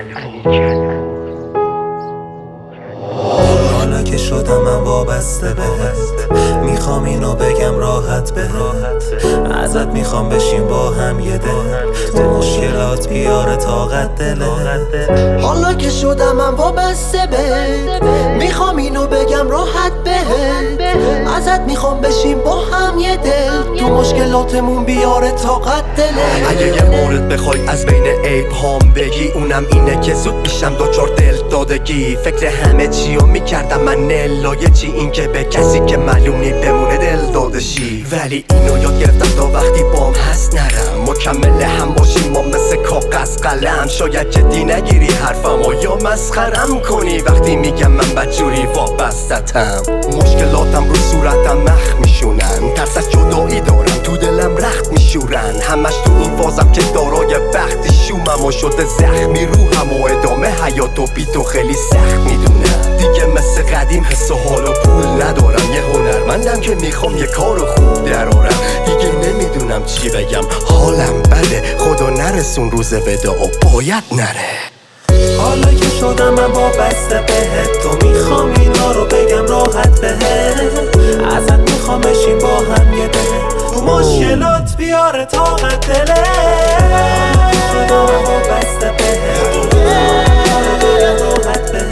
حالا که شدم من وابسته بهت، میخوام اینو بگم راحت بهت. ازت میخوام بشیم با هم یه دل، تو مشکلات بیاره طاقت دلت. حالا که شدم من وابسته بهت، میخوام اینو بگم راحت بهت. ازت میخوام بشیم با هم یه دل، تو مشکلاتمون بیاره طاقت دلت. اگه یه مورد بخوای از بین عیب هام بگی، اونم اینه که زود میشم دوچار دل دادگی. فکر همه چیو میکردم من نلایه چی، این که به کسی که معلومی بمونه دل دادشی. ولی اینو یاد گرفتم تا وقتی بام هست نرم، مکمل هم باشیم ما مثل کاغذ قلم. شاید جدی نگیری حرفمو یا مسخرم کنی وقتی میگم من بدجوری وابستتم. مشکلاتم رو صورتم مخ میشونن، ترس از جدایی دارم تو دلم رخت میشورن. همش تو این فازم که دارای بختی شومم و شده زخمی روحم و ادامه حیاتو بی تو خیلی سخت میدونم. دیگه مثل قدیم حس و حال و پول ندارم، یه هنرمندم که میخوام یه کارو خوب درارم. دیگه نمیدونم چی بگم، حالم بده، خدا نرسون روز ودا و باید نره. حالا که شدم من وابسته بهت، تو میخوام اینا رو بگم راحت بهت. ازت میخوام بشیم با هم یه دل، تو مشکلات بیاره طاقت دلت. حالا که شدم من وابسته بهت، تو میخوام بگم راحت بهت.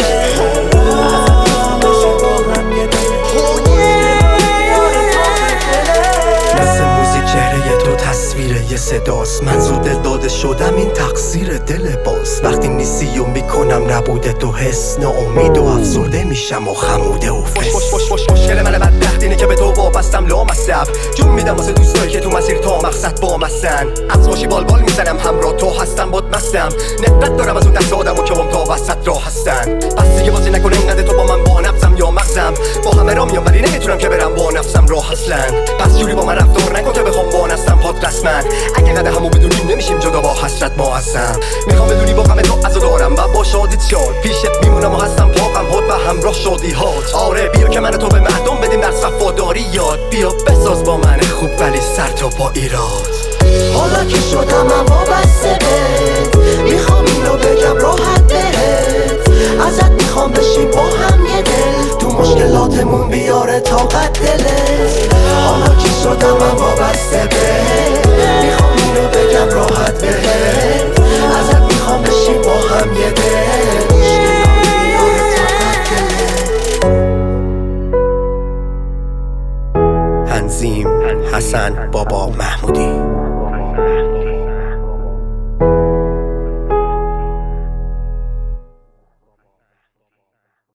ازت میخوام بشیم با هم یه دل، تو مشکلات بیاره طاقت دلت. مثل موزیک چهره تو تصویر یه صداست، من زود دل داده شدم این تقصیر دل باز. وقتی نیستی و میکنم نبوده تو حس، ناامید و افسرده میشم و خموده و فس. مشکل من بدبخت اینه که به تو وابستم لامصب، جون میدم واسه دوستایی که تو مسیر تا مقصد با مسن. از خوشی بال میزنم همراه تو هستم باد مستم، نفرت دارم از اون دست آدم و که هم تا وسط راه هستن. پس دیگه بازی نکن اینقدر تو با من با نفسم یا مغزم، با همه را میام ولی نمیتونم که برم با نفسم راه اصلا. پس جوری با من رفتار نکن که بخوام با نستم پات رسما. اگه قدر همو بدونیم نمیشیم جدا با حسرت ما هستم. میخوام بدونی با غم تو عزا دارم و با شادیت شاد، پیشت میمونم و هستم پاقم هات و همراه شادی هات. آره بیا که من تو به مردم بدیم در وفاداری یاد، بیا بساز با من خوب ولی سر تا با ایراد. حالا که شدم من وابسته بهت، میخوام اینو بگم راحت بهت. ازت میخوام بشیم با هم یه دل، تو مشکلاتمون بیاره طاقت دلت. حالا که شدم من وابسته بهت، میخوام اینو بگم راحت بهت. ازت میخوام بشیم با هم یه دل، مشکلات بیاره طاقت دلت. تنظیم حسن بابا محمودی.